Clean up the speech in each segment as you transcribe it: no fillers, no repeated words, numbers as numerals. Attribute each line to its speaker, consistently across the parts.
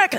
Speaker 1: back.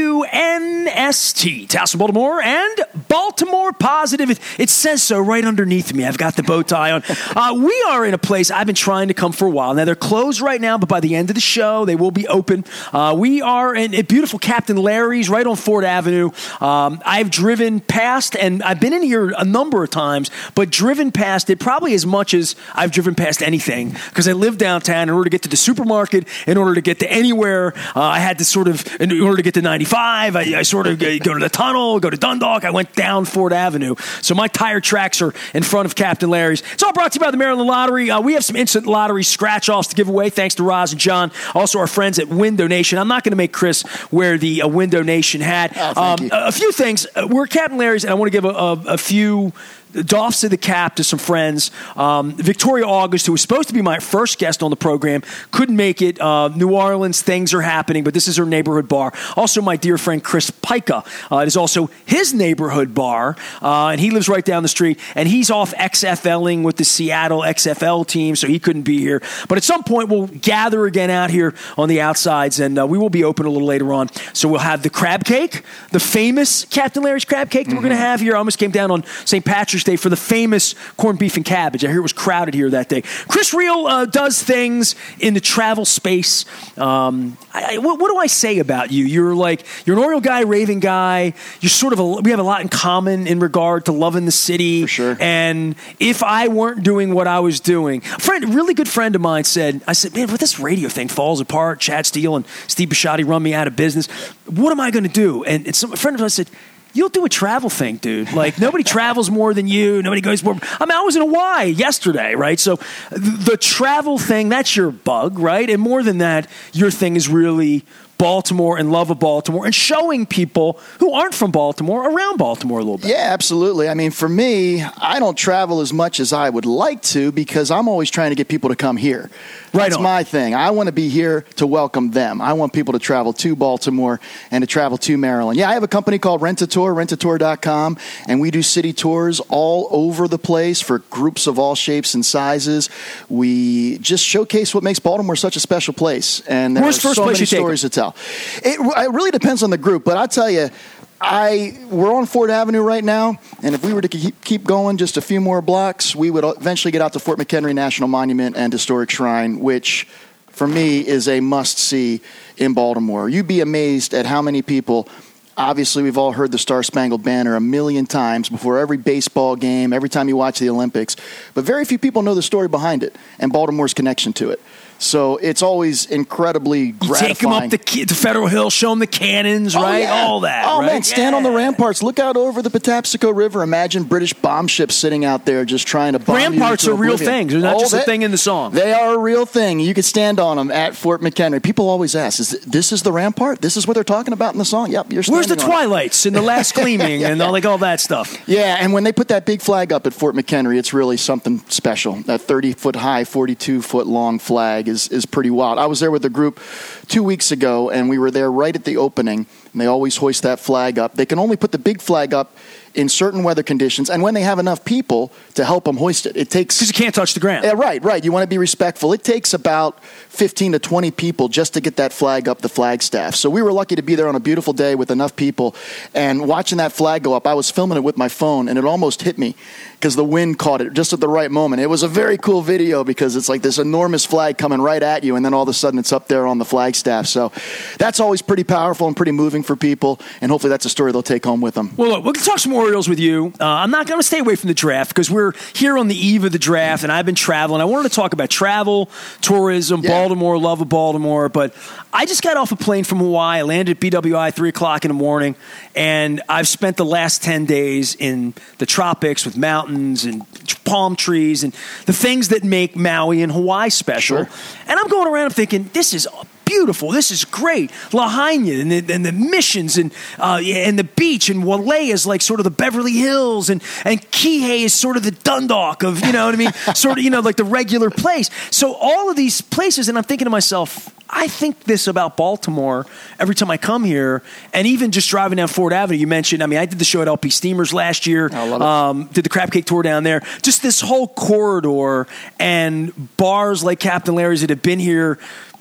Speaker 1: WNST, Towson, Baltimore, and Baltimore Positive. It says so right underneath me. I've got the bow tie on. We are in a place I've been trying to come for a while. Now, they're closed right now, but by the end of the show, they will be open. We are in a beautiful Captain Larry's right on Ford Avenue. I've driven past, and I've been in here a number of times, but driven past it probably as much as I've driven past anything, because I live downtown. In order to get to the supermarket, in order to get to anywhere, I had to sort of, in order to get to 95, I sort of go to the tunnel, go to Dundalk. I went down Ford Avenue. So my tire tracks are in front of Captain Larry's. It's all brought to you by the Maryland Lottery. We have some instant lottery scratch-offs to give away, thanks to Roz and John. Also, our friends at Window Nation. I'm not going to make Chris wear the Window Nation hat. A few things. We're at Captain Larry's, and I want to give a few doffs of the cap to some friends. Victoria August, who was supposed to be my first guest on the program, couldn't make it. New Orleans, things are happening, but this is her neighborhood bar. Also, my dear friend Chris Pica. It is also his neighborhood bar, and he lives right down the street, and he's off XFLing with the Seattle XFL team, so he couldn't be here. But at some point, we'll gather again out here on the outsides, and we will be open a little later on. So we'll have the crab cake, the famous Captain Larry's crab cake that we're going to have here. I almost came down on St. Patrick's Day for the famous corned beef and cabbage. I hear it was crowded here that day. Chris Reel does things in the travel space. What do I say about you? You're an Oriole guy, Raven guy. You're sort of we have a lot in common in regard to loving the city.
Speaker 2: For sure.
Speaker 1: And if I weren't doing what I was doing, a really good friend of mine said, man, if this radio thing falls apart, Chad Steele and Steve Bisciotti run me out of business, what am I going to do? And a friend of mine said, you'll do a travel thing, dude. Like, nobody travels more than you. Nobody goes more. I mean, I was in Hawaii yesterday, right? So the travel thing, that's your bug, right? And more than that, your thing is really Baltimore and love of Baltimore and showing people who aren't from Baltimore around Baltimore a little bit.
Speaker 2: Yeah, absolutely. I mean, for me, I don't travel as much as I would like to because I'm always trying to get people to come here. That's my thing. I want to be here to welcome them. I want people to travel to Baltimore and to travel to Maryland. Yeah, I have a company called Rent-A-Tour, rentatour.com, and we do city tours all over the place for groups of all shapes and sizes. We just showcase what makes Baltimore such a special place. And there are so many stories to tell. It really depends on the group, but I'll tell you, we're on Ford Avenue right now, and if we were to keep going just a few more blocks, we would eventually get out to Fort McHenry National Monument and Historic Shrine, which for me is a must-see in Baltimore. You'd be amazed at how many people. Obviously, we've all heard the Star-Spangled Banner a million times before every baseball game, every time you watch the Olympics, but very few people know the story behind it and Baltimore's connection to it. So it's always incredibly gratifying.
Speaker 1: You take them up to Federal Hill, show them the cannons, right?
Speaker 2: Yeah.
Speaker 1: All that.
Speaker 2: Oh,
Speaker 1: right?
Speaker 2: man, stand on the ramparts. Look out over the Patapsco River. Imagine British bomb ships sitting out there just trying to bomb
Speaker 1: ramparts
Speaker 2: you
Speaker 1: are real things. They're not just a thing in the song.
Speaker 2: They are a real thing. You can stand on them at Fort McHenry. People always ask, this is the rampart? This is what they're talking about in the song? Yep, you're standing
Speaker 1: Where's the Twilights and the Last Gleaming and all that stuff?
Speaker 2: Yeah, and when they put that big flag up at Fort McHenry, it's really something special. That 30-foot high, 42-foot long flag is pretty wild. I was there with the group 2 weeks ago, and we were there right at the opening, and they always hoist that flag up. They can only put the big flag up in certain weather conditions, and when they have enough people to help them hoist it. It takes...
Speaker 1: Because you can't touch the ground.
Speaker 2: Yeah, right. You want to be respectful. It takes about 15 to 20 people just to get that flag up the flagstaff. So we were lucky to be there on a beautiful day with enough people, and watching that flag go up, I was filming it with my phone, and it almost hit me because the wind caught it just at the right moment. It was a very cool video because it's like this enormous flag coming right at you, and then all of a sudden it's up there on the flagstaff. So that's always pretty powerful and pretty moving for people, and hopefully that's a story they'll take home with them.
Speaker 1: Well, look, we're going to talk some Orioles with you. I'm not going to stay away from the draft because we're here on the eve of the draft, and I've been traveling. I wanted to talk about travel, tourism, Baltimore, love of Baltimore, but I just got off a plane from Hawaii. I landed at BWI 3 o'clock in the morning, and I've spent the last 10 days in the tropics with mountains and palm trees and the things that make Maui and Hawaii special.
Speaker 2: Sure.
Speaker 1: And I'm going around thinking, this is beautiful. This is great. Lahaina and the missions and the beach, and Wale is like sort of the Beverly Hills, and Kihei is sort of the Dundalk of, you know what I mean? Sort of, like the regular place. So all of these places, and I'm thinking to myself, I think this about Baltimore every time I come here, and even just driving down Ford Avenue. You mentioned, I did the show at LP Steamers last year.
Speaker 2: I love it.
Speaker 1: Did the crab cake tour down there. Just this whole corridor and bars like Captain Larry's that have been here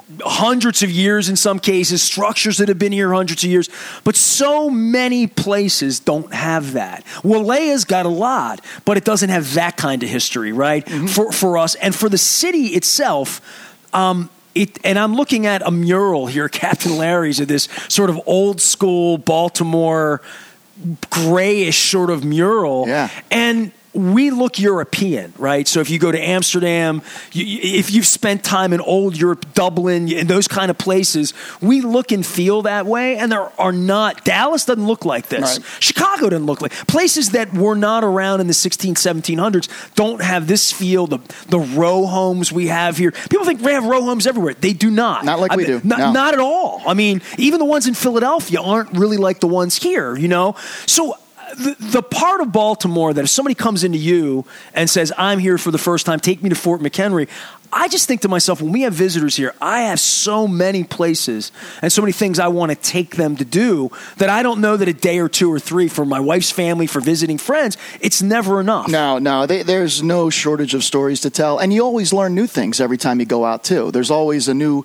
Speaker 1: hundreds of years in some cases, structures that have been here hundreds of years. But so many places don't have that. Walea's got a lot, but it doesn't have that kind of history, right? Mm-hmm. For us. And for the city itself, and I'm looking at a mural here, Captain Larry's, of this sort of old school Baltimore grayish sort of mural.
Speaker 2: Yeah.
Speaker 1: And we look European, right? So if you go to Amsterdam, if you've spent time in old Europe, Dublin, and those kind of places, we look and feel that way. And there are not, Dallas doesn't look like this. Right. Chicago doesn't look like, places that were not around in the 1700s don't have this feel, the row homes we have here. People think we have row homes everywhere. They do not.
Speaker 2: Not like we do.
Speaker 1: No. Not at all. I mean, even the ones in Philadelphia aren't really like the ones here, you know? So the part of Baltimore that if somebody comes into you and says, I'm here for the first time, take me to Fort McHenry, I just think to myself, when we have visitors here, I have so many places and so many things I want to take them to do that I don't know that a day or two or three for my wife's family, for visiting friends, it's never enough.
Speaker 2: No, there's no shortage of stories to tell. And you always learn new things every time you go out, too. There's always a new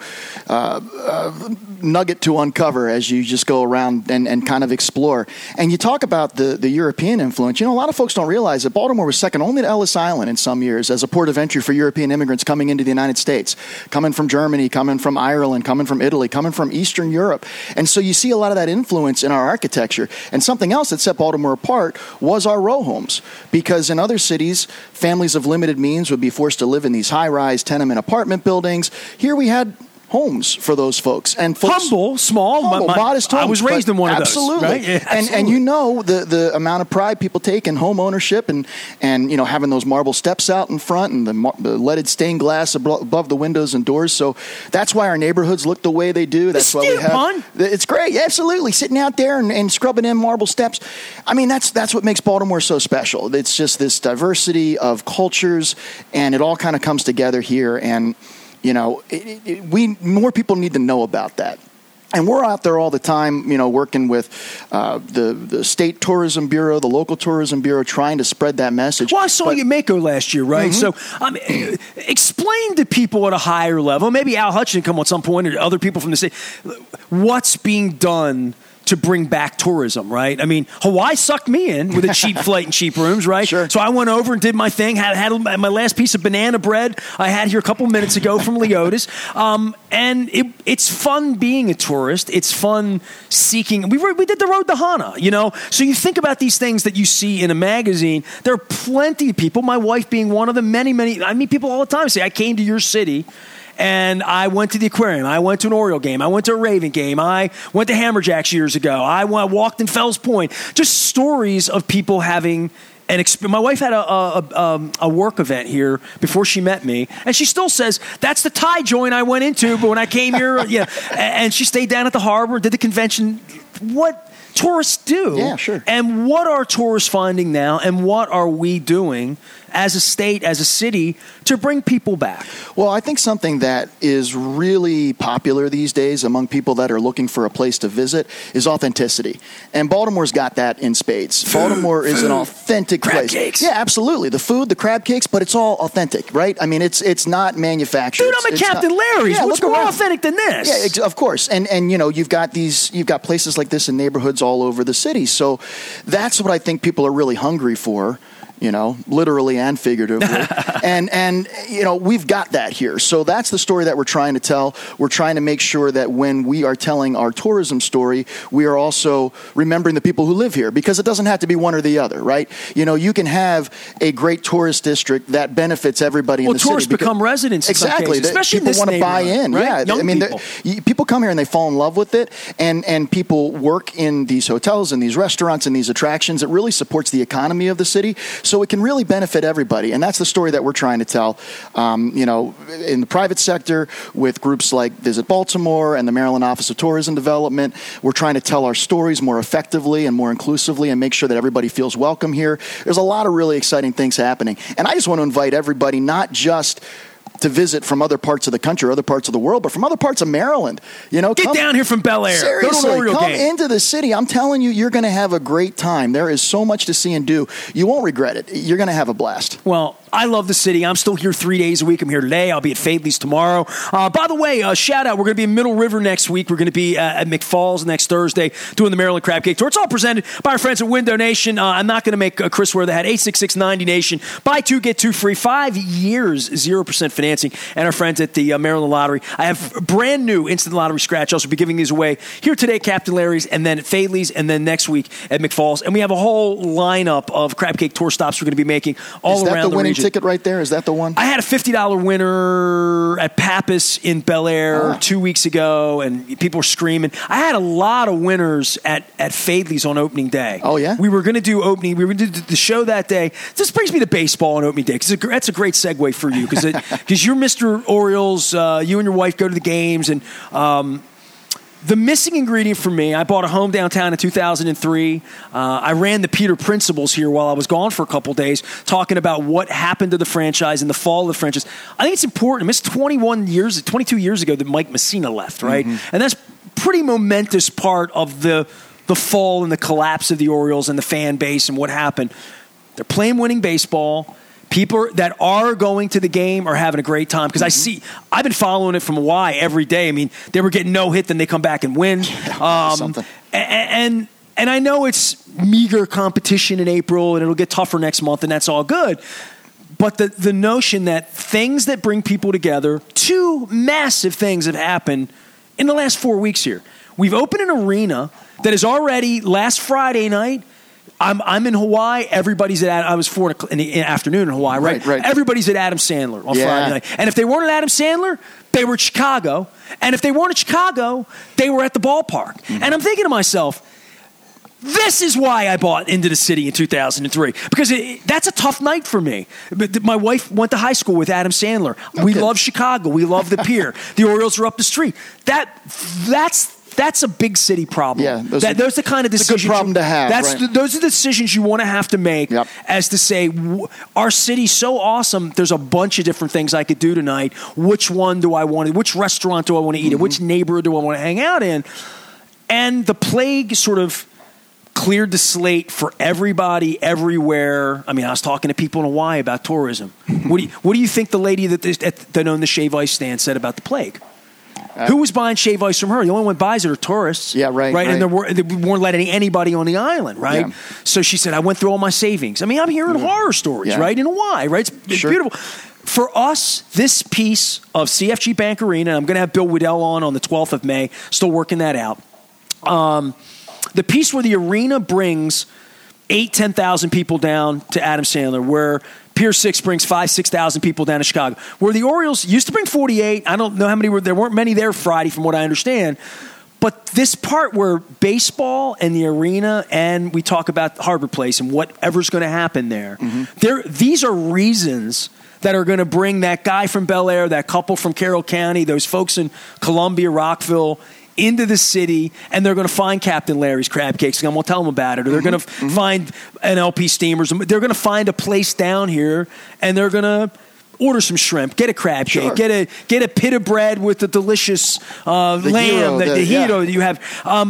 Speaker 2: nugget to uncover as you just go around and kind of explore. And you talk about the European influence. You know, a lot of folks don't realize that Baltimore was second only to Ellis Island in some years as a port of entry for European immigrants coming into the United States, coming from Germany, coming from Ireland, coming from Italy, coming from Eastern Europe. And so you see a lot of that influence in our architecture. And something else that set Baltimore apart was our row homes, because in other cities, families of limited means would be forced to live in these high-rise tenement apartment buildings. Here we had homes for those folks. And folks,
Speaker 1: humble, modest homes. I was raised in one of those.
Speaker 2: Absolutely.
Speaker 1: Right? Yeah, absolutely.
Speaker 2: And you know the amount of pride people take in home ownership and you know, having those marble steps out in front and the leaded stained glass above the windows and doors. So that's why our neighborhoods look the way they do. That's why we have. It's great. Yeah, absolutely. Sitting out there and scrubbing in marble steps. I mean, that's what makes Baltimore so special. It's just this diversity of cultures, and it all kind of comes together here. And you know, more people need to know about that. And we're out there all the time, you know, working with the state tourism bureau, the local tourism bureau, trying to spread that message.
Speaker 1: Well, I saw you at Mako last year, right? Mm-hmm. So explain to people at a higher level, maybe Al Hutchinson come at some point, or other people from the state, what's being done to bring back tourism, right? I mean, Hawaii sucked me in with a cheap flight and cheap rooms, right?
Speaker 2: Sure.
Speaker 1: So I went over and did my thing, had my last piece of banana bread I had here a couple minutes ago from Leota's. And it's fun being a tourist. It's fun seeking. We did the road to Hana, you know? So you think about these things that you see in a magazine. There are plenty of people, my wife being one of them, many, I meet people all the time say, I came to your city and I went to the aquarium. I went to an Oriole game. I went to a Raven game. I went to Hammerjacks years ago. I walked in Fells Point. Just stories of people having an experience. My wife had a work event here before she met me, and she still says, that's the Thai joint I went into, but when I came here, yeah. And she stayed down at the harbor, did the convention. What tourists do.
Speaker 2: Yeah, sure.
Speaker 1: And what are tourists finding now, and what are we doing as a state, as a city, to bring people back?
Speaker 2: Well, I think something that is really popular these days among people that are looking for a place to visit is authenticity. And Baltimore's got that in spades. Baltimore is an authentic
Speaker 1: crab
Speaker 2: place.
Speaker 1: Cakes.
Speaker 2: Yeah, absolutely. The food, the crab cakes, but it's all authentic, right? I mean, it's not manufactured.
Speaker 1: Dude, I'm at Captain Larry's.
Speaker 2: Yeah,
Speaker 1: what's more authentic than this?
Speaker 2: Yeah, of course. And you know, you've got places like this in neighborhoods all over the city. So that's what I think people are really hungry for. You know, literally and figuratively. and you know, we've got that here. So that's the story that we're trying to tell. We're trying to make sure that when we are telling our tourism story, we are also remembering the people who live here, because it doesn't have to be one or the other, right? You know, you can have a great tourist district that benefits everybody in the city.
Speaker 1: Well, tourists become residents in some cases, especially
Speaker 2: people want to buy in.
Speaker 1: Right?
Speaker 2: Yeah,
Speaker 1: Young
Speaker 2: I mean, people come here and they fall in love with it, and people work in these hotels and these restaurants and these attractions. It really supports the economy of the city. So it can really benefit everybody. And that's the story that we're trying to tell, you know, in the private sector with groups like Visit Baltimore and the Maryland Office of Tourism Development. We're trying to tell our stories more effectively and more inclusively and make sure that everybody feels welcome here. There's a lot of really exciting things happening. And I just want to invite everybody not just to visit from other parts of the country or other parts of the world, but from other parts of Maryland. You know,
Speaker 1: get down here from Bel Air.
Speaker 2: Seriously,
Speaker 1: go to an Oriole
Speaker 2: come
Speaker 1: game.
Speaker 2: into the city. I'm telling you, you're going to have a great time. There is so much to see and do. You won't regret it. You're going to have a blast.
Speaker 1: Well, I love the city. I'm still here 3 days a week. I'm here today. I'll be at Fadley's tomorrow. By the way, shout out. We're going to be in Middle River next week. We're going to be at McFalls next Thursday doing the Maryland Crab Cake Tour. It's all presented by our friends at Window Nation. I'm not going to make Chris wear the hat. 866-90Nation. Buy two, get two free. 5 years, 0% financing. And our friends at the Maryland Lottery. I have brand new Instant Lottery Scratch. I'll also be giving these away here today at Captain Larry's, and then at Fadley's, and then next week at McFalls. And we have a whole lineup of Crab Cake Tour stops we're going to be making all around the region.
Speaker 2: Ticket right there? Is that the one?
Speaker 1: I had a $50 winner at Pappas in Bel Air 2 weeks ago, and people were screaming. I had a lot of winners at Fadley's on opening day.
Speaker 2: Oh, yeah?
Speaker 1: We were going to do opening. We were going to do the show that day. This brings me to baseball on opening day, because that's a great segue for you, because you're Mr. Orioles. You and your wife go to the games, and the missing ingredient for me, I bought a home downtown in 2003. I ran the Peter Principles here while I was gone for a couple days, talking about what happened to the franchise and the fall of the franchise. I think it's important. It's 22 years ago that Mike Messina left, right? Mm-hmm. And that's pretty momentous part of the fall and the collapse of the Orioles and the fan base and what happened. They're playing winning baseball. People that are going to the game are having a great time, because I've been following it from Hawaii every day. I mean, they were getting no hit, then they come back and win.
Speaker 2: Something.
Speaker 1: And I know it's meager competition in April, and it'll get tougher next month, and that's all good. But the notion that things that bring people together, two massive things have happened in the last 4 weeks here. We've opened an arena that is already last Friday night. I'm in Hawaii. Everybody's at. I was 4 in the afternoon in Hawaii, right?
Speaker 2: Right.
Speaker 1: Everybody's at Adam Sandler on Friday night. And if they weren't at Adam Sandler, they were at Chicago. And if they weren't at Chicago, they were at the ballpark. Mm-hmm. And I'm thinking to myself, this is why I bought into the city in 2003, because that's a tough night for me. My wife went to high school with Adam Sandler. Okay. We love Chicago. We love the Pier. The Orioles are up the street. That's a big city problem.
Speaker 2: Yeah,
Speaker 1: those are the kind of decisions.
Speaker 2: It's a good problem to have.
Speaker 1: Those are the decisions you want to have to make.
Speaker 2: Yep.
Speaker 1: As to say, our city's so awesome. There's a bunch of different things I could do tonight. Which one do I want to? Which restaurant do I want to eat at? Which neighborhood do I want to hang out in? And the plague sort of cleared the slate for everybody, everywhere. I mean, I was talking to people in Hawaii about tourism. What do you think the lady that owned the Shave Ice stand said about the plague? Who was buying shave ice from her? The only one who buys it are tourists.
Speaker 2: Yeah, right.
Speaker 1: And they weren't letting anybody on the island, right? Yeah. So she said, I went through all my savings. I mean, I'm hearing horror stories, right, in Hawaii, right? It's beautiful. For us, this piece of CFG Bank Arena, I'm going to have Bill Waddell on the 12th of May, still working that out. The piece where the arena brings 10,000 people down to Adam Sandler, where Pier 6 brings 6,000 people down to Chicago, where the Orioles used to bring 48. I don't know how many there weren't many there Friday from what I understand. But this part where baseball and the arena, and we talk about Harbor Place and whatever's going to happen there, these are reasons that are going to bring that guy from Bel Air, that couple from Carroll County, those folks in Columbia, Rockville, into the city, and they're going to find Captain Larry's Crab Cakes, and I'm going to tell them about it, or they're going to find an LP Steamers. They're going to find a place down here, and they're going to order some shrimp, get a crab cake, get a pita bread with the delicious lamb, the hero that you have.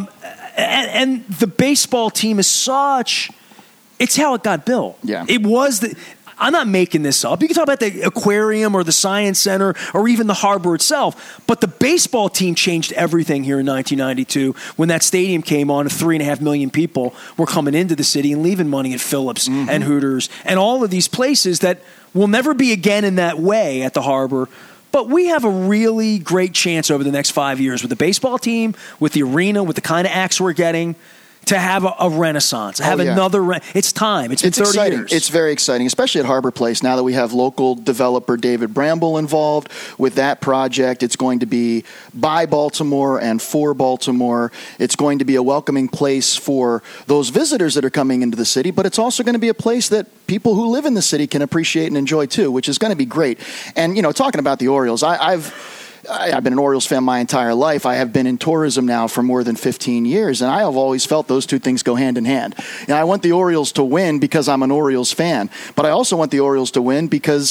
Speaker 1: And the baseball team is such, it's how it got built.
Speaker 2: Yeah.
Speaker 1: It was I'm not making this up. You can talk about the aquarium or the science center or even the harbor itself, but the baseball team changed everything here in 1992 when that stadium came on. 3.5 million people were coming into the city and leaving money at Phillips and Hooters and all of these places that will never be again in that way at the harbor. But we have a really great chance over the next 5 years with the baseball team, with the arena, with the kind of acts we're getting, to have a renaissance, another. It's time. It's been 30
Speaker 2: exciting.
Speaker 1: years.
Speaker 2: It's very exciting, especially at Harbor Place. Now that we have local developer David Bramble involved with that project, it's going to be by Baltimore and for Baltimore. It's going to be a welcoming place for those visitors that are coming into the city, but it's also going to be a place that people who live in the city can appreciate and enjoy too, which is going to be great. And talking about the Orioles, I've been an Orioles fan my entire life. I have been in tourism now for more than 15 years, and I have always felt those two things go hand in hand. I want the Orioles to win because I'm an Orioles fan, but I also want the Orioles to win because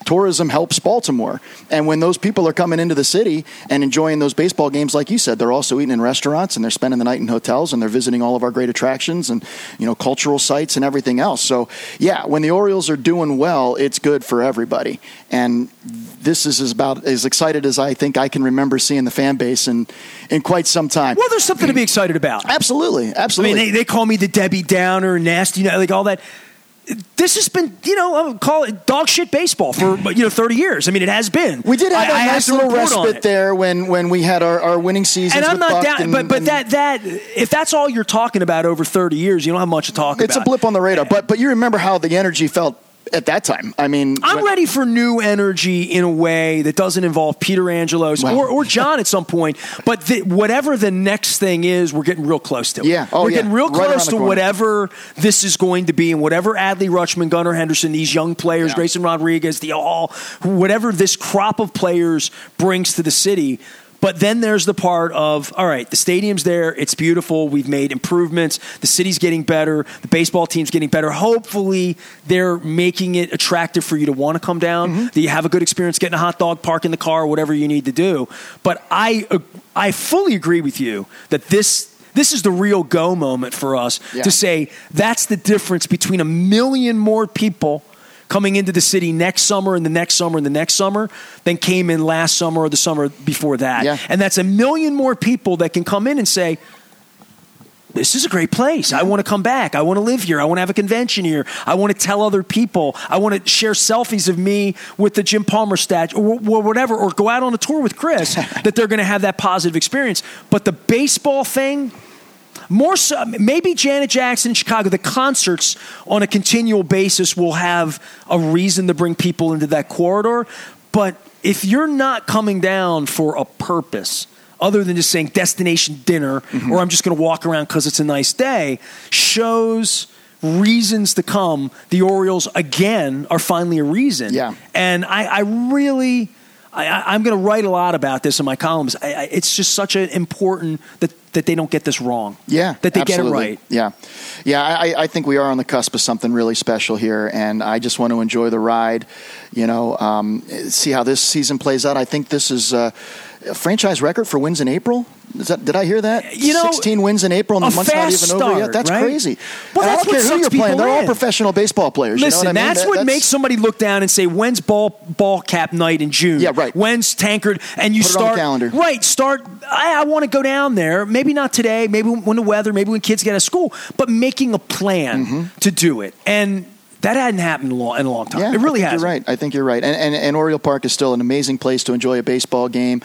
Speaker 2: tourism helps Baltimore. And when those people are coming into the city and enjoying those baseball games, like you said, they're also eating in restaurants and they're spending the night in hotels and they're visiting all of our great attractions and, cultural sites and everything else. So, yeah, when the Orioles are doing well, it's good for everybody. And this is about as excited as I think I can remember seeing the fan base in quite some time.
Speaker 1: Well, there's something to be excited about.
Speaker 2: Absolutely.
Speaker 1: I mean, they call me the Debbie Downer, nasty, like all that. This has been, I'll call it dog shit baseball for 30 years. I mean, it has been.
Speaker 2: We did have a nice little respite there when we had our winning seasons.
Speaker 1: And I'm not down, but that if that's all you're talking about over 30 years, you don't have much to talk about.
Speaker 2: It's a blip on the radar. But you remember how the energy felt at that time. I mean,
Speaker 1: I'm ready for new energy in a way that doesn't involve Peter Angelos or John at some point. But whatever the next thing is, we're getting real close to it.
Speaker 2: Yeah.
Speaker 1: We're getting real close to whatever this is going to be, and whatever Adley Rutschman, Gunnar Henderson, these young players, Grayson Rodriguez, whatever this crop of players brings to the city. But then there's the part of, all right, the stadium's there. It's beautiful. We've made improvements. The city's getting better. The baseball team's getting better. Hopefully, they're making it attractive for you to want to come down, that you have a good experience getting a hot dog, parking the car, whatever you need to do. But I fully agree with you that this is the real go moment for us to say that's the difference between 1 million more people coming into the city next summer and the next summer and the next summer than came in last summer or the summer before that. Yeah. And that's 1 million more people that can come in and say, this is a great place. I want to come back. I want to live here. I want to have a convention here. I want to tell other people. I want to share selfies of me with the Jim Palmer statue or whatever, or go out on a tour with Chris, that they're going to have that positive experience. But the baseball thing, more so, maybe Janet Jackson in Chicago, the concerts on a continual basis will have a reason to bring people into that corridor. But if you're not coming down for a purpose, other than just saying destination dinner, or I'm just going to walk around because it's a nice day, shows reasons to come. The Orioles, again, are finally a reason. Yeah. And I'm going to write a lot about this in my columns. It's just such an important that they don't get this wrong. Yeah, that they get it right.
Speaker 2: Yeah. I think we are on the cusp of something really special here, and I just want to enjoy the ride. See how this season plays out. I think this is a franchise record for wins in April. Did I hear that? 16 wins in April, and the month's not even over yet. That's crazy.
Speaker 1: Well,
Speaker 2: I don't care who you're playing. They're all professional baseball players.
Speaker 1: Listen,
Speaker 2: you know what I mean?
Speaker 1: That's what makes somebody look down and say, when's ball cap night in June?
Speaker 2: Yeah, right.
Speaker 1: When's Tankard? And you
Speaker 2: Put
Speaker 1: start.
Speaker 2: It on the calendar.
Speaker 1: Right. I want to go down there. Maybe not today. Maybe when the weather. Maybe when kids get out of school. But making a plan to do it. And that hadn't happened in a long time.
Speaker 2: Yeah,
Speaker 1: it really hasn't.
Speaker 2: You're right. I think you're right. And Oriole Park is still an amazing place to enjoy a baseball game.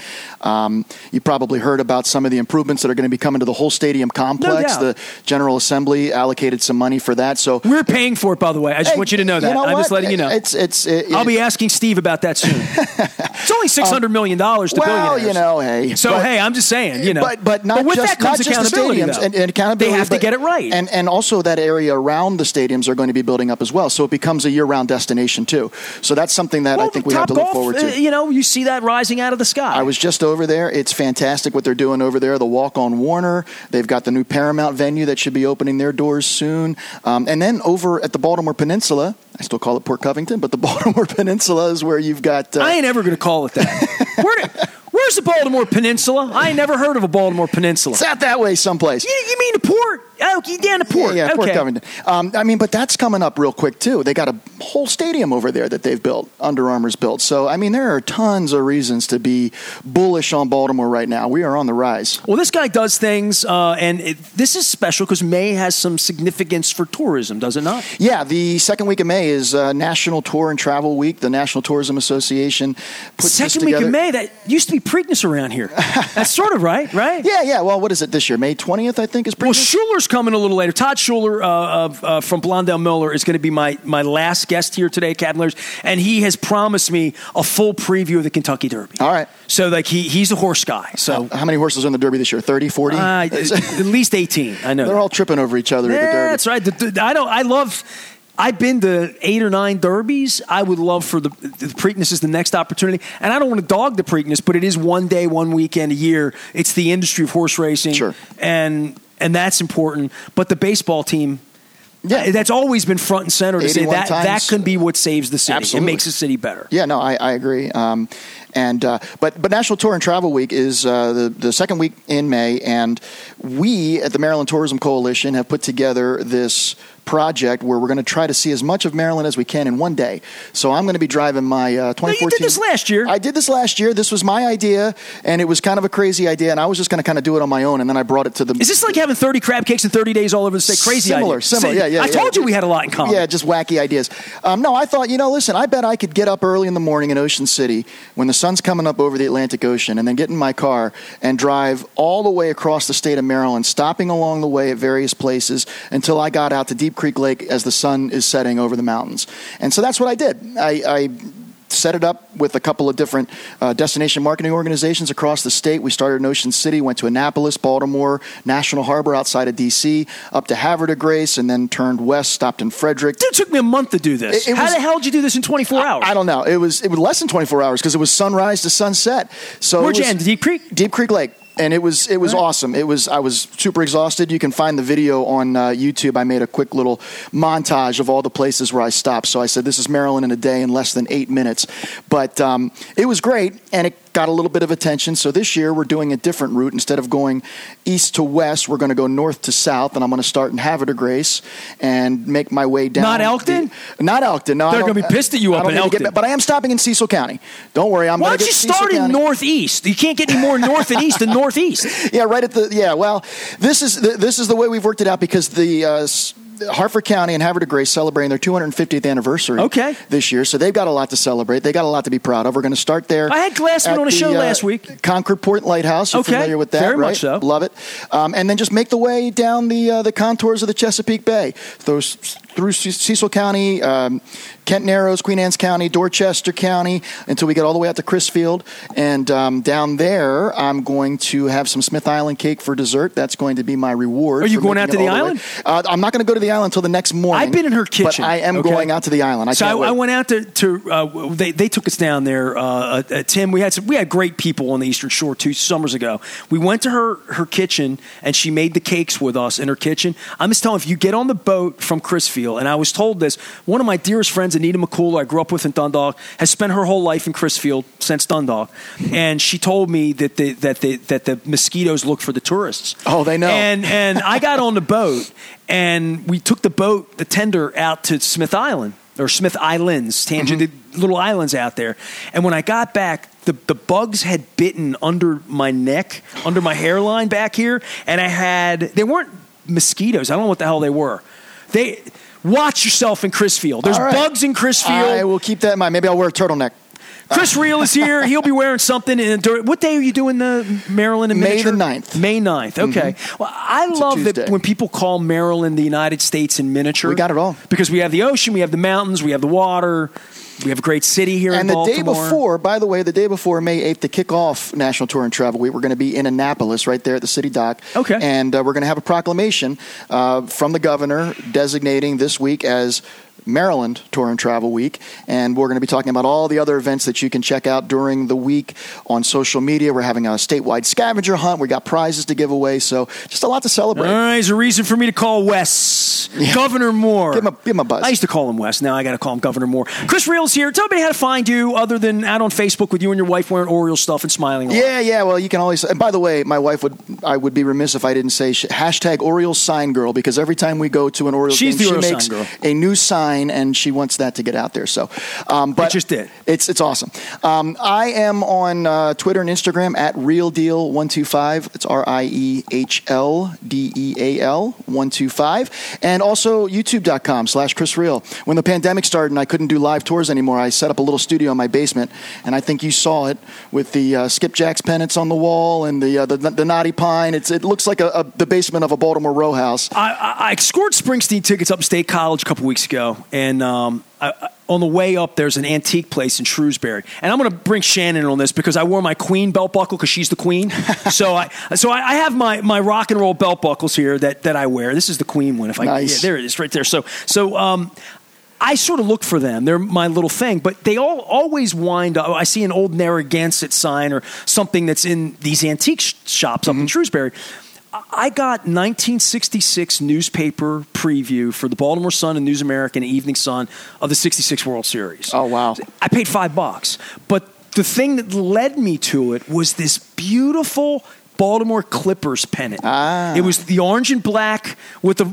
Speaker 2: You probably heard about some of the improvements that are going to be coming to the whole stadium complex.
Speaker 1: No
Speaker 2: doubt. The General Assembly allocated some money for that. So
Speaker 1: we're paying for it, by the way. I just want you to know that. I'm just letting you know. I'll be asking Steve about that soon. It's only $600 million to billionaires.
Speaker 2: Well, hey.
Speaker 1: So, I'm just saying,
Speaker 2: But not
Speaker 1: with
Speaker 2: just,
Speaker 1: that comes
Speaker 2: not just the stadiums and accountability.
Speaker 1: They have to get it right.
Speaker 2: And also that area around the stadiums are going to be building up as well. So it becomes a year-round destination, too. So that's something that I think we have to look forward to.
Speaker 1: You see that rising out of the sky.
Speaker 2: I was just over there. It's fantastic what they're doing over there. The Walk on Warner. They've got the new Paramount venue that should be opening their doors soon. And then over at the Baltimore Peninsula, I still call it Port Covington, but the Baltimore Peninsula is where you've got...
Speaker 1: I ain't ever going to call it that. Where's the Baltimore Peninsula? I ain't never heard of a Baltimore Peninsula.
Speaker 2: It's out that way someplace.
Speaker 1: You mean the port? Oh, down the port.
Speaker 2: Yeah, Port Covington. But that's coming up real quick, too. They got a whole stadium over there that they've built, Under Armour's built. So, there are tons of reasons to be bullish on Baltimore right now. We are on the rise.
Speaker 1: Well, this guy does things, and this is special because May has some significance for tourism, does it not?
Speaker 2: Yeah, the second week of May is National Tour and Travel Week. The National Tourism Association puts this together.
Speaker 1: Second week of May, that used to be Preakness around here. That's sort of right?
Speaker 2: Yeah. Well, what is it this year? May 20th, I think, is Preakness?
Speaker 1: Well, Schuler's coming a little later. Todd Schuler from Blondell Miller is going to be my last guest here today at Captain Larry's, and he has promised me a full preview of the Kentucky Derby.
Speaker 2: All right.
Speaker 1: So, he's a horse guy. So,
Speaker 2: how many horses are in the Derby this year? 30, 40?
Speaker 1: At least 18. I know.
Speaker 2: They're all tripping over each other at the Derby.
Speaker 1: That's right. I've been to 8 or 9 derbies. I would love for the Preakness is the next opportunity. And I don't want to dog the Preakness, but it is one day, one weekend a year. It's the industry of horse racing.
Speaker 2: Sure.
Speaker 1: And that's important. But the baseball team,
Speaker 2: Yeah.
Speaker 1: That's always been front and center to say
Speaker 2: 81
Speaker 1: that
Speaker 2: times.
Speaker 1: that can be what saves the city.
Speaker 2: Absolutely.
Speaker 1: It makes the city better.
Speaker 2: Yeah, no, I agree. But National Tour and Travel Week is the second week in May, and we at the Maryland Tourism Coalition have put together this project where we're going to try to see as much of Maryland as we can in one day. So I'm going to be driving my 2014.
Speaker 1: No, you did this last year.
Speaker 2: I did this last year. This was my idea, and it was kind of a crazy idea, and I was just going to kind of do it on my own, and then I brought it to the...
Speaker 1: Is this like having 30 crab cakes in 30 days all over the state? Crazy idea.
Speaker 2: Similar, yeah.
Speaker 1: I told you we had a lot in common.
Speaker 2: Yeah, just wacky ideas. No, I thought, listen, I bet I could get up early in the morning in Ocean City when the sun's coming up over the Atlantic Ocean and then get in my car and drive all the way across the state of Maryland, stopping along the way at various places until I got out to Deep Creek Lake as the sun is setting over the mountains. And so that's what I did. I set it up with a couple of different destination marketing organizations across the state. We started in Ocean City, went to Annapolis, Baltimore, National Harbor outside of D.C., up to Havre de Grace, and then turned west, stopped in Frederick.
Speaker 1: It took me a month to do this. How the hell did you do this in 24 hours?
Speaker 2: I don't know. It was less than 24 hours because it was sunrise to sunset. So
Speaker 1: where'd you end? Deep Creek?
Speaker 2: Deep Creek Lake. And it was awesome. I was super exhausted. You can find the video on YouTube. I made a quick little montage of all the places where I stopped. So I said, this is Maryland in a day in less than 8 minutes. But it was great, and it got a little bit of attention. So this year we're doing a different route. Instead of going east to west, we're going to go north to south, and I'm going to start in Havre de Grace and make my way down.
Speaker 1: Not Elkton?
Speaker 2: Not Elkton. No,
Speaker 1: they're going to be pissed at you up in Elkton.
Speaker 2: But I am stopping in Cecil County. Don't worry. Why don't you start in
Speaker 1: northeast? You can't get any more north and east than northeast.
Speaker 2: Yeah, right at the. Yeah, well, this is the way we've worked it out because the Harford County and Havre de Grace celebrating their 250th anniversary this year, so they've got a lot to celebrate. They got a lot to be proud of. We're going to start there.
Speaker 1: I had Glassman on a show last week.
Speaker 2: Concord Point Lighthouse. You're familiar with that,
Speaker 1: very
Speaker 2: right?
Speaker 1: much so.
Speaker 2: Love it. And then just make the way down the contours of the Chesapeake Bay, through Cecil County, Kent Narrows, Queen Anne's County, Dorchester County, until we get all the way out to Crisfield. And down there, I'm going to have some Smith Island cake for dessert. That's going to be my reward.
Speaker 1: Are you going out to the island?
Speaker 2: I'm not going to go to the island until the next morning.
Speaker 1: I've been in her kitchen.
Speaker 2: But I am going out to the island.
Speaker 1: I went out to they took us down there. Tim, we had great people on the Eastern Shore 2 summers ago. We went to her kitchen, and she made the cakes with us in her kitchen. I'm just telling you, if you get on the boat from Crisfield, and I was told this, one of my dearest friends, Anita McCool, I grew up with in Dundalk, has spent her whole life in Crisfield since Dundalk, and she told me that the mosquitoes look for the tourists.
Speaker 2: Oh, they know.
Speaker 1: And I got on the boat, and we took the tender out to Smith Island, or Smith Islands, the little islands out there. And when I got back, the bugs had bitten under my neck, under my hairline back here, and they weren't mosquitoes. I don't know what the hell they were. Watch yourself in Crisfield. There's bugs in Crisfield.
Speaker 2: I will keep that in mind. Maybe I'll wear a turtleneck.
Speaker 1: Chris Reel is here. He'll be wearing something. What day are you doing the Maryland in miniature?
Speaker 2: May the 9th.
Speaker 1: May 9th. Okay. Well, I love that when people call Maryland the United States in miniature.
Speaker 2: We got it all.
Speaker 1: Because we have the ocean, we have the mountains, we have the water. We have a great city here in Baltimore.
Speaker 2: And the day before, by the way, May 8th, to kick off National Tour and Travel Week, we're going to be in Annapolis, right there at the city dock.
Speaker 1: Okay.
Speaker 2: And we're going to have a proclamation from the governor designating this week as Maryland Tour and Travel Week, and we're going to be talking about all the other events that you can check out during the week on social media. We're having a statewide scavenger hunt. We got prizes to give away, so just a lot to celebrate.
Speaker 1: All right, there's a reason for me to call Wes Governor Moore.
Speaker 2: Give him a buzz.
Speaker 1: I used to call him Wes. Now I got to call him Governor Moore. Chris Reel's here. Tell me how to find you, other than out on Facebook with you and your wife wearing Orioles stuff and smiling.
Speaker 2: Yeah. Well, you can always. And by the way, my wife I would be remiss if I didn't say hashtag Orioles sign girl, because every time we go to an Orioles game, she makes a new sign, and she wants that to get out there. So, but
Speaker 1: it just did.
Speaker 2: It's awesome. I am on Twitter and Instagram at RealDeal125. It's RIEHLDEAL125, and also YouTube.com/Chris Real. When the pandemic started and I couldn't do live tours anymore, I set up a little studio in my basement, and I think you saw it with the Skipjack's pennants on the wall and the knotty pine. It looks like the basement of a Baltimore row house.
Speaker 1: I scored Springsteen tickets up State College a couple weeks ago, and on the way up, there's an antique place in Shrewsbury. And I'm going to bring Shannon on this because I wore my Queen belt buckle because she's the Queen. so I have my rock and roll belt buckles here that I wear. This is the Queen one.
Speaker 2: Nice.
Speaker 1: There it is right there. So I sort of look for them. They're my little thing. But they always wind up. I see an old Narragansett sign or something that's in these antique shops up in Shrewsbury. I got 1966 newspaper preview for the Baltimore Sun and News American and Evening Sun of the 66 World Series.
Speaker 2: Oh, wow.
Speaker 1: I paid $5. But the thing that led me to it was this beautiful Baltimore Clippers pennant. It was the orange and black with the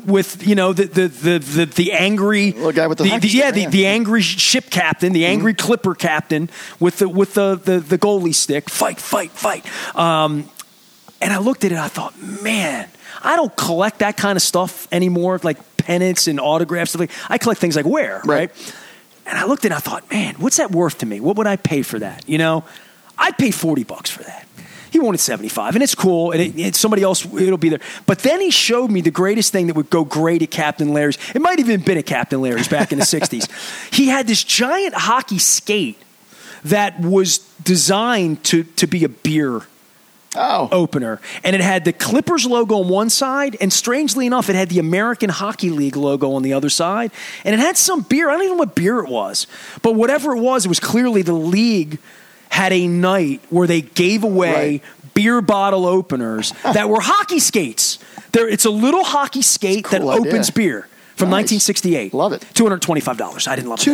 Speaker 1: angry
Speaker 2: little guy with the
Speaker 1: the angry ship captain, the angry Clipper captain with the goalie stick. Fight. And I looked at it, I thought, man, I don't collect that kind of stuff anymore, like pennants and autographs. I collect things like wear, right? And I looked at it, I thought, man, what's that worth to me? What would I pay for that? I'd pay $40 for that. He wanted $75, and it's cool, and somebody else, it'll be there. But then he showed me the greatest thing that would go great at Captain Larry's. It might have even been at Captain Larry's back in the 60s. He had this giant hockey skate that was designed to be a beer opener. And it had the Clippers logo on one side, and strangely enough, it had the American Hockey League logo on the other side. And it had some beer. I don't even know what beer it was. But whatever it was clearly the league had a night where they gave away beer bottle openers that were hockey skates. It's a little hockey skate that opens beer from 1968.
Speaker 2: Love it.
Speaker 1: $225. I didn't love it.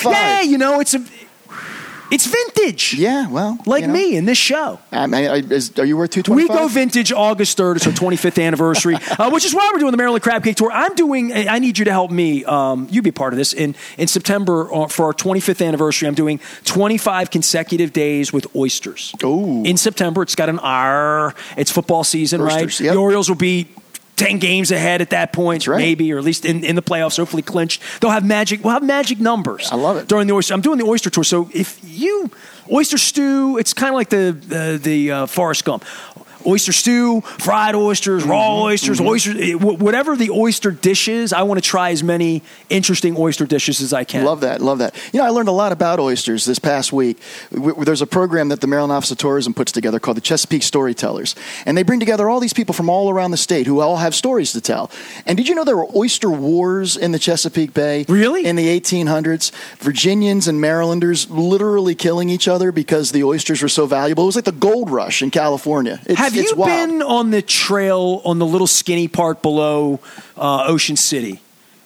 Speaker 2: $225.
Speaker 1: Yeah, it's vintage.
Speaker 2: Yeah, well.
Speaker 1: Me in this show.
Speaker 2: Are you worth $225?
Speaker 1: We go vintage August 3rd. It's our 25th anniversary, which is why we're doing the Maryland Crab Cake Tour. I need you to help me. You be a part of this. In September, for our 25th anniversary, I'm doing 25 consecutive days with oysters.
Speaker 2: Ooh.
Speaker 1: In September, it's got an R. It's football season,
Speaker 2: oysters,
Speaker 1: right?
Speaker 2: Yep.
Speaker 1: The Orioles will be 10 games ahead at that point,
Speaker 2: right.
Speaker 1: Maybe, or at least in the playoffs, hopefully clinched. We'll have magic numbers.
Speaker 2: I love it.
Speaker 1: During the oyster. I'm doing the oyster tour. So if you, oyster stew, it's kind of like the Forrest Gump. Oyster stew, fried oysters, raw oysters, oysters, whatever the oyster dish is, I want to try as many interesting oyster dishes as I can.
Speaker 2: Love that. I learned a lot about oysters this past week. There's a program that the Maryland Office of Tourism puts together called the Chesapeake Storytellers. And they bring together all these people from all around the state who all have stories to tell. And did you know there were oyster wars in the Chesapeake Bay?
Speaker 1: Really?
Speaker 2: In the 1800s. Virginians and Marylanders literally killing each other because the oysters were so valuable. It was like the gold rush in California.
Speaker 1: Have you been on the trail on the little skinny part below Ocean City?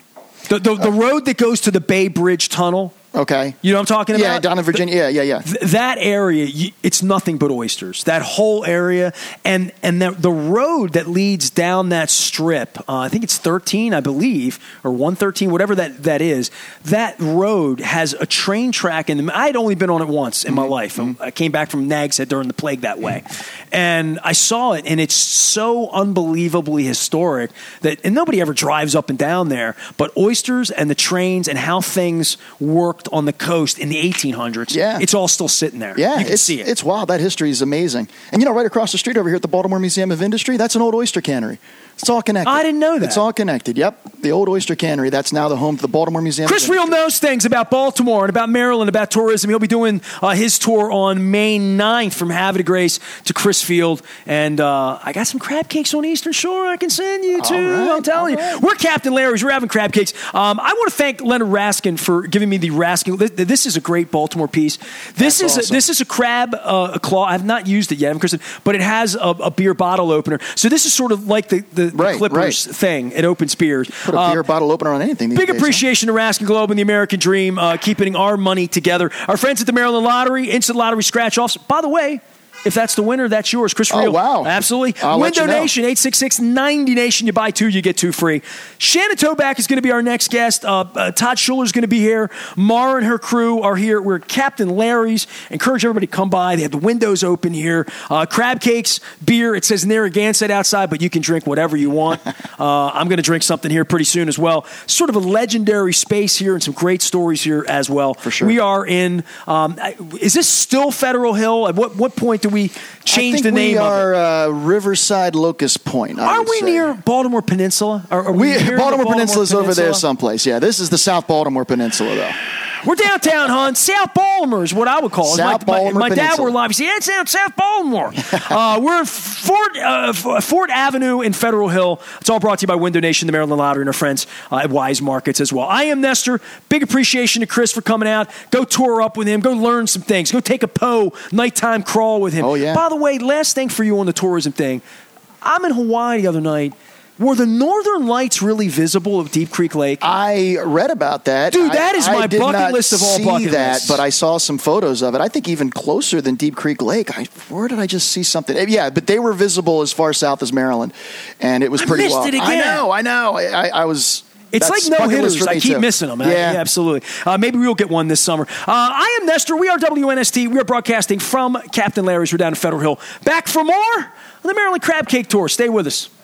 Speaker 1: The road that goes to the Bay Bridge Tunnel?
Speaker 2: Okay.
Speaker 1: You know what I'm talking about?
Speaker 2: Yeah, down in Virginia. Yeah.
Speaker 1: That area, it's nothing but oysters. That whole area. And the road that leads down that strip, I think it's 13, I believe, or 113, whatever that is, that road has a train track. And I'd only been on it once in my life. I came back from Nags Head during the plague that way. And I saw it, and it's so unbelievably historic and nobody ever drives up and down there. But oysters and the trains and how things worked on the coast in the 1800s.
Speaker 2: Yeah.
Speaker 1: It's all still sitting there.
Speaker 2: Yeah,
Speaker 1: you can see it.
Speaker 2: It's wild. That history is amazing. And right across the street over here at the Baltimore Museum of Industry, that's an old oyster cannery. It's all connected.
Speaker 1: I didn't know that.
Speaker 2: It's all connected. Yep. The old oyster cannery. That's now the home to the Baltimore Museum.
Speaker 1: Chris Reel knows things about Baltimore and about Maryland, about tourism. He'll be doing his tour on May 9th from Havre de Grace to Crisfield. And I got some crab cakes on Eastern Shore I can send you to.
Speaker 2: Right,
Speaker 1: I'm telling you. We're Captain Larry's. We're having crab cakes. I want to thank Leonard Raskin for giving me the Raskin. This is a great Baltimore piece. This is a crab claw. I've not used it yet, but it has a beer bottle opener. So this is sort of like the Clippers thing. It opens beers.
Speaker 2: Put a beer bottle opener on anything these
Speaker 1: Big
Speaker 2: days,
Speaker 1: appreciation to Raskin Globe and the American Dream, keeping our money together. Our friends at the Maryland Lottery, Instant Lottery Scratch-Offs. By the way, if that's the winner, that's yours. Chris Reel.
Speaker 2: Oh, wow.
Speaker 1: Absolutely.
Speaker 2: I'll
Speaker 1: Window
Speaker 2: let you know.
Speaker 1: Nation, 866-90-NATION. You buy two, you get two free. Shannon Toback is going to be our next guest. Todd Schuller is going to be here. Mara and her crew are here. We're at Captain Larry's. Encourage everybody to come by. They have the windows open here. Crab cakes, beer. It says Narragansett outside, but you can drink whatever you want. I'm going to drink something here pretty soon as well. Sort of a legendary space here and some great stories here as well.
Speaker 2: For sure.
Speaker 1: We are in, is this still Federal Hill? At what point do we change the name of it?
Speaker 2: We are Riverside Locust Point.
Speaker 1: Are we near Baltimore Peninsula? Are we near
Speaker 2: Baltimore Peninsula is over there
Speaker 1: Peninsula?
Speaker 2: someplace. Yeah, this is the South Baltimore Peninsula, though.
Speaker 1: We're downtown, hon. South Baltimore is what I would call it.
Speaker 2: South Baltimore
Speaker 1: my dad
Speaker 2: Peninsula.
Speaker 1: were live. He said, yeah, it's South Baltimore. We're in Fort Avenue in Federal Hill. It's all brought to you by Window Nation, the Maryland Lottery, and our friends at Wise Markets as well. I am Nestor. Big appreciation to Chris for coming out. Go tour up with him. Go learn some things. Go take a nighttime crawl with him.
Speaker 2: Oh, yeah.
Speaker 1: By the way, last thing for you on the tourism thing. I'm in Hawaii the other night. Were the northern lights really visible of Deep Creek Lake?
Speaker 2: I read about that.
Speaker 1: Dude, that is my bucket list of all bucket lists.
Speaker 2: But I saw some photos of it. I think even closer than Deep Creek Lake. Where did I just see something? Yeah, but they were visible as far south as Maryland, and it was pretty wild.
Speaker 1: I missed it again.
Speaker 2: I know. I was...
Speaker 1: It's like no hitters. I keep missing them. Yeah, absolutely. Maybe we'll get one this summer. I am Nestor. We are WNST. We are broadcasting from Captain Larry's. We're down in Federal Hill. Back for more on the Maryland Crab Cake Tour. Stay with us.